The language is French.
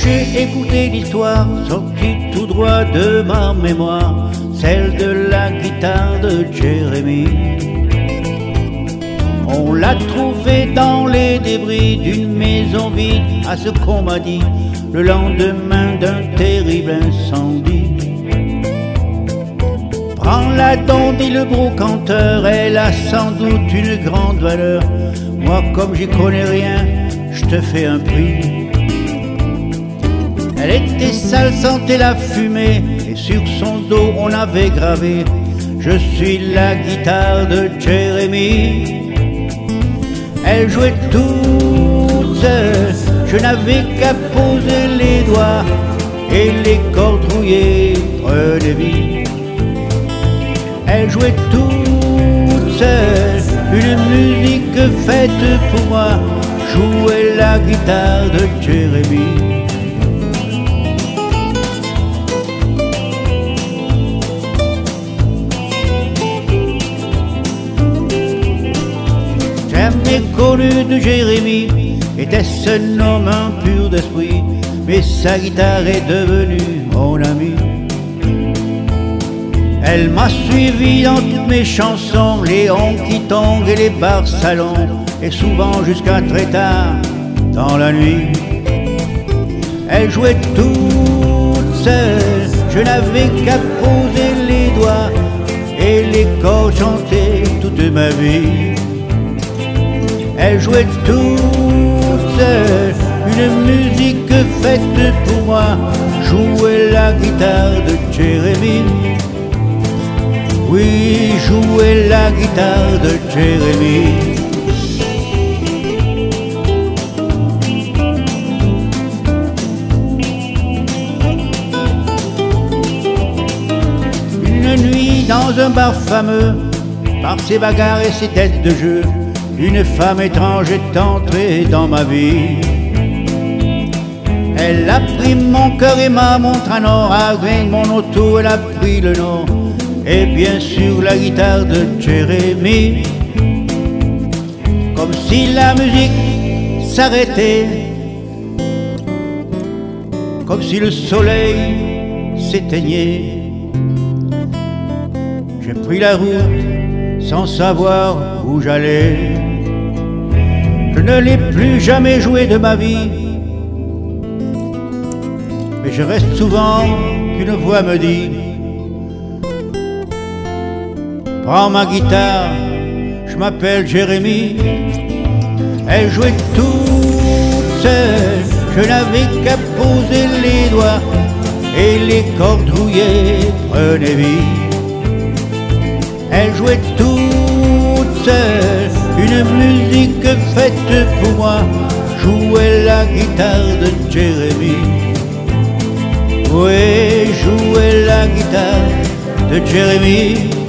j'ai écouté l'histoire sortie tout droit de ma mémoire, celle de la guitare de Jérémie. On l'a trouvée dans les débris d'une maison vide, à ce qu'on m'a dit, le lendemain d'un terrible incendie. Prends-la donc, dit le brocanteur, elle a sans doute une grande valeur. Moi, comme j'y connais rien, je te fais un prix. Elle était sale, sentait la fumée, et sur son dos on avait gravé: je suis la guitare de Jérémie. Elle jouait toute seule, je n'avais qu'à poser les doigts, et les cordes rouillées prenaient vie. Elle jouait toute seule, une musique faite pour moi, jouait la guitare de Jérémie. Jamais connu de Jérémie, était-ce un homme impur d'esprit, mais sa guitare est devenue mon amie. Elle m'a suivi dans toutes mes chansons, les honky-tonks et les bars salons, et souvent jusqu'à très tard dans la nuit. Elle jouait toute seule, je n'avais qu'à poser les doigts, et les cordes chantaient toute ma vie. Elle jouait toute seule, une musique faite pour moi, jouait la guitare de Jérémie. Oui, jouait la guitare de Jérémie. Une nuit dans un bar fameux, par ses bagarres et ses têtes de jeu, une femme étrange est entrée dans ma vie. Elle a pris mon cœur et m'a montré un or, avec mon auto elle a pris le nom, et bien sûr la guitare de Jérémie. Comme si la musique s'arrêtait, comme si le soleil s'éteignait. J'ai pris la route sans savoir où j'allais. Je ne l'ai plus jamais joué de ma vie, mais je reste souvent qu'une voix me dit: prends ma guitare, je m'appelle Jérémie. Elle jouait toute seule, je n'avais qu'à poser les doigts, et les cordes rouillées prenaient vie. Elle jouait toute seule, une musique faite pour moi, jouait la guitare de Jérémie. Oui, jouait la guitare de Jérémie.